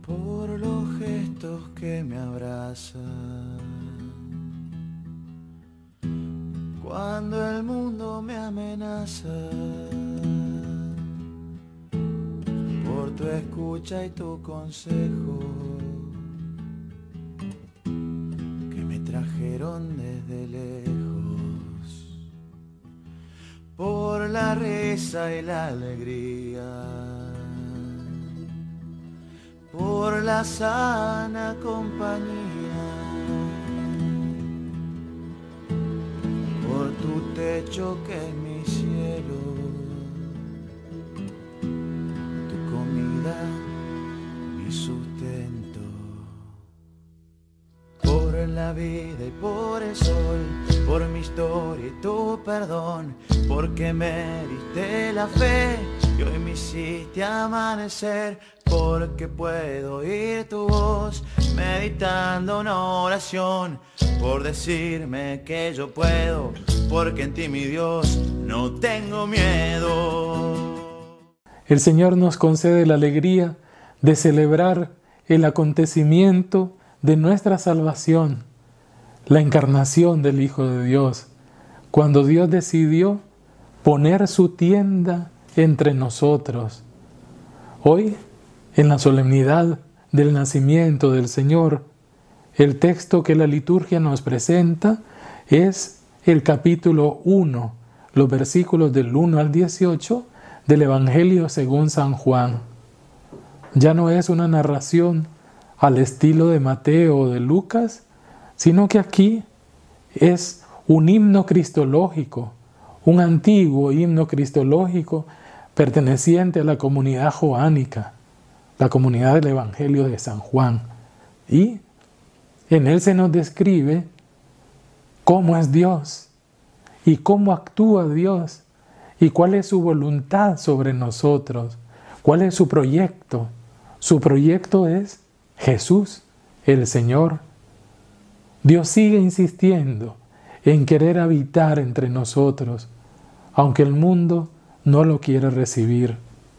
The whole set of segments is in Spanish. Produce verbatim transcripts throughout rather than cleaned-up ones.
por los gestos que me abrazan cuando el mundo me amenaza, por tu escucha y tu consejo que me trajeron desde lejos, por la risa y la alegría, por la sana compañía, por tu techo que es mi cielo, tu comida, mi sustento, por la vida y por el sol, por mi historia y tu perdón, porque me diste la fe y hoy me hiciste amanecer, porque puedo oír tu voz meditando una oración, por decirme que yo puedo, porque en ti, mi Dios, no tengo miedo. El Señor nos concede la alegría de celebrar el acontecimiento de nuestra salvación, la encarnación del Hijo de Dios, cuando Dios decidió poner su tienda entre nosotros. Hoy, en la solemnidad del nacimiento del Señor, el texto que la liturgia nos presenta es el capítulo uno, los versículos del uno al dieciocho del Evangelio según San Juan. Ya no es una narración al estilo de Mateo o de Lucas, sino que aquí es un himno cristológico, un antiguo himno cristológico perteneciente a la comunidad joánica, la comunidad del Evangelio de San Juan. Y en él se nos describe cómo es Dios y cómo actúa Dios y cuál es su voluntad sobre nosotros, cuál es su proyecto. Su proyecto es Jesús, el Señor. Dios sigue insistiendo en querer habitar entre nosotros, aunque el mundo no lo quiere recibir.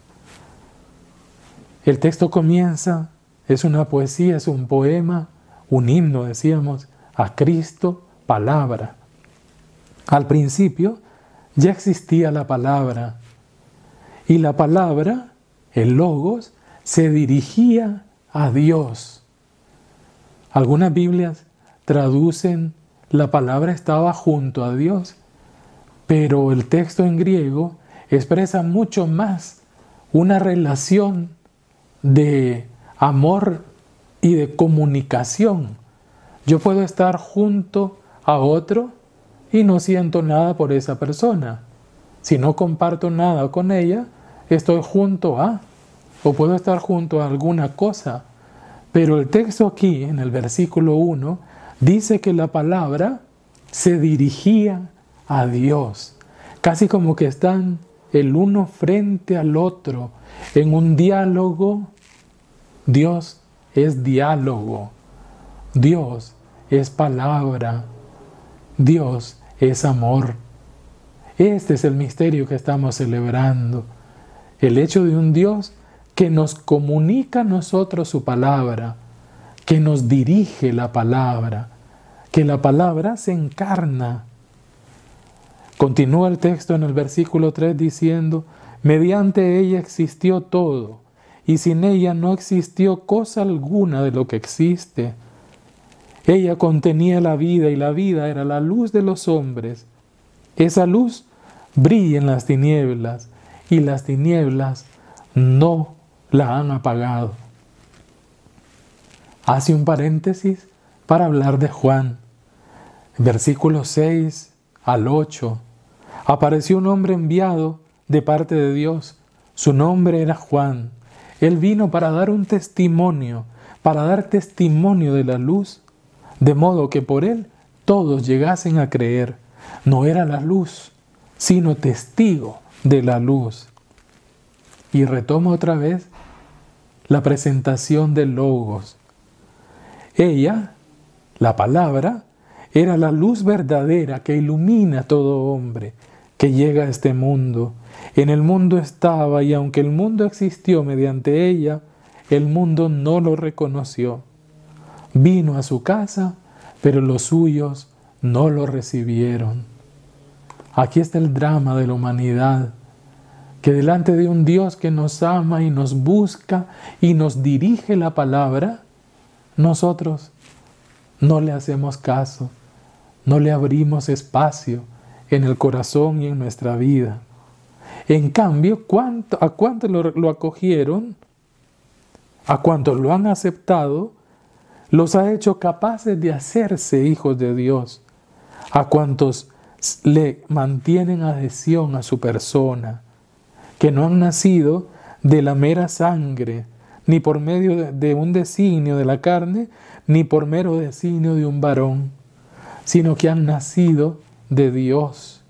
El texto comienza, es una poesía, es un poema, un himno, decíamos, a Cristo, palabra. Al principio ya existía la palabra, y la palabra, el Logos, se dirigía a Dios. Algunas Biblias traducen la palabra estaba junto a Dios, pero el texto en griego expresa mucho más una relación de amor y de comunicación. Yo puedo estar junto a otro y no siento nada por esa persona. Si no comparto nada con ella, estoy junto a, o puedo estar junto a alguna cosa. Pero el texto aquí, en el versículo uno, dice que la palabra se dirigía a Dios, casi como que están el uno frente al otro, en un diálogo. Dios es diálogo, Dios es palabra, Dios es amor. Este es el misterio que estamos celebrando, el hecho de un Dios que nos comunica a nosotros su palabra, que nos dirige la palabra, que la palabra se encarna. Continúa el texto en el versículo tres diciendo, mediante ella existió todo, y sin ella no existió cosa alguna de lo que existe. Ella contenía la vida, y la vida era la luz de los hombres. Esa luz brilla en las tinieblas, y las tinieblas no la han apagado. Hace un paréntesis para hablar de Juan. Versículos seis al ocho. Apareció un hombre enviado de parte de Dios. Su nombre era Juan. Él vino para dar un testimonio, para dar testimonio de la luz, de modo que por él todos llegasen a creer. No era la luz, sino testigo de la luz. Y retomo otra vez la presentación del Logos. Ella, la palabra, era la luz verdadera que ilumina a todo hombre que llega a este mundo. En el mundo estaba, y aunque el mundo existió mediante ella, el mundo no lo reconoció. Vino a su casa, pero los suyos no lo recibieron. Aquí está el drama de la humanidad, que delante de un Dios que nos ama y nos busca y nos dirige la palabra, nosotros no le hacemos caso, no le abrimos espacio en el corazón y en nuestra vida. En cambio, ¿cuánto, ¿a cuántos lo, lo acogieron? A cuántos lo han aceptado, los ha hecho capaces de hacerse hijos de Dios. A cuántos le mantienen adhesión a su persona, que no han nacido de la mera sangre, ni por medio de, de un designio de la carne, ni por mero designio de un varón, sino que han nacido de Dios.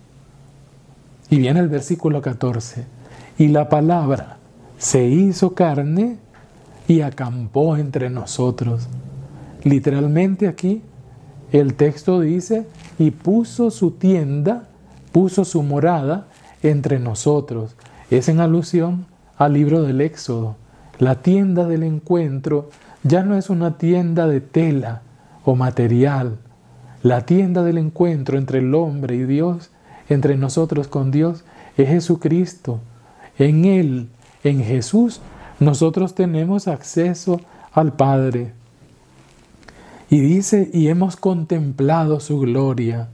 Y viene el versículo catorce. Y la palabra se hizo carne y acampó entre nosotros. Literalmente aquí el texto dice, y puso su tienda, puso su morada entre nosotros. Es en alusión al libro del Éxodo. La tienda del encuentro ya no es una tienda de tela o material. La tienda del encuentro entre el hombre y Dios, entre nosotros con Dios, es Jesucristo. En Él, en Jesús, nosotros tenemos acceso al Padre. Y dice, y hemos contemplado su gloria.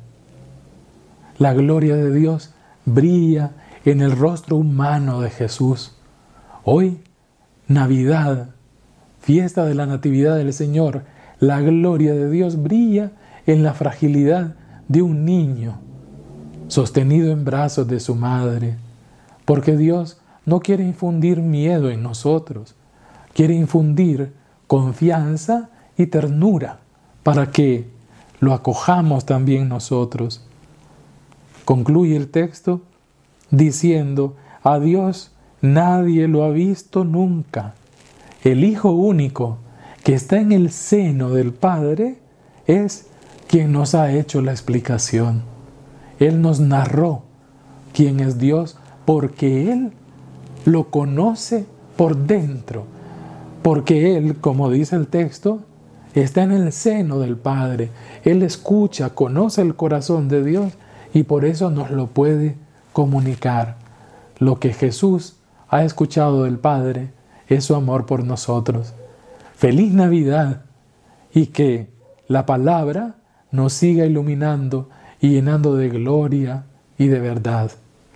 La gloria de Dios brilla en el rostro humano de Jesús. Hoy, Navidad, fiesta de la Natividad del Señor, la gloria de Dios brilla en la fragilidad de un niño, sostenido en brazos de su madre, porque Dios no quiere infundir miedo en nosotros, quiere infundir confianza y ternura para que lo acojamos también nosotros. Concluye el texto diciendo, a Dios nadie lo ha visto nunca. El Hijo único que está en el seno del Padre es quien nos ha hecho la explicación. Él nos narró quién es Dios porque Él lo conoce por dentro, porque Él, como dice el texto, está en el seno del Padre. Él escucha, conoce el corazón de Dios y por eso nos lo puede comunicar. Lo que Jesús ha escuchado del Padre es su amor por nosotros. ¡Feliz Navidad! Y que la palabra nos siga iluminando y llenando de gloria y de verdad.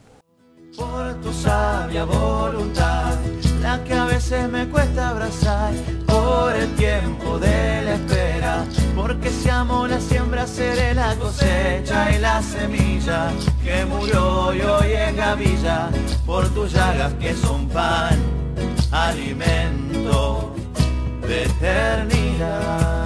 Por tu sabia voluntad, la que a veces me cuesta abrazar, por el tiempo de la espera, porque si amo la siembra seré la cosecha y la semilla que murió y hoy es gavilla, por tus llagas que son pan, alimento de eternidad.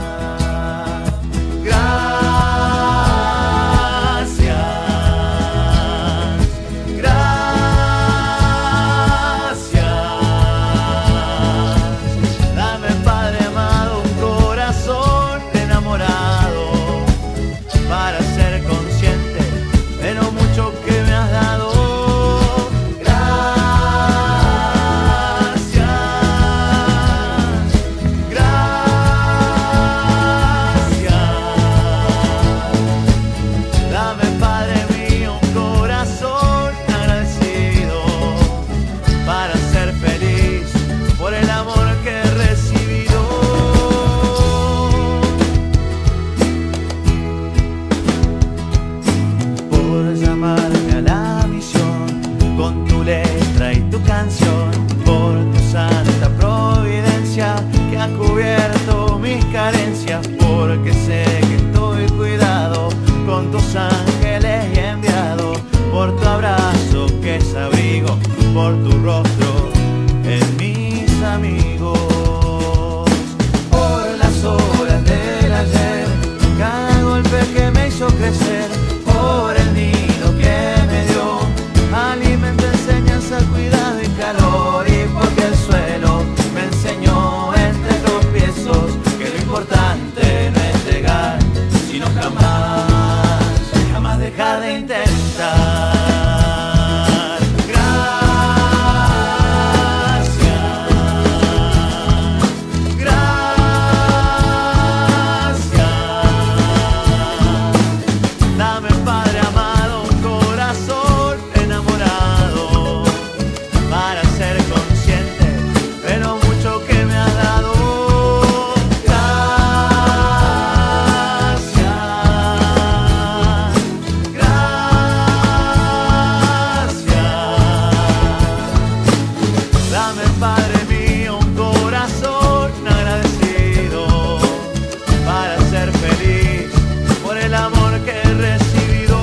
Dame, Padre mío, un corazón agradecido para ser feliz por el amor que he recibido.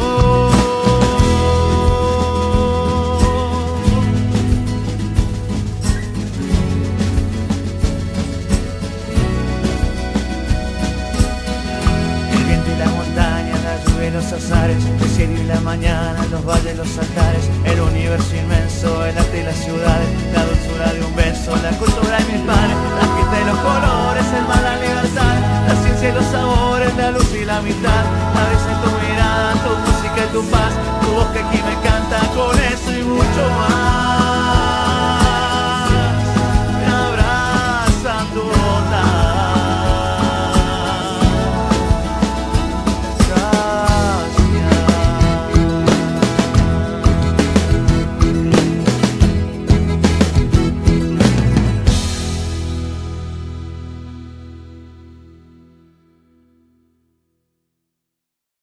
El viento y la montaña, la lluvia y los azares, el cielo y la mañana, los valles, los altares,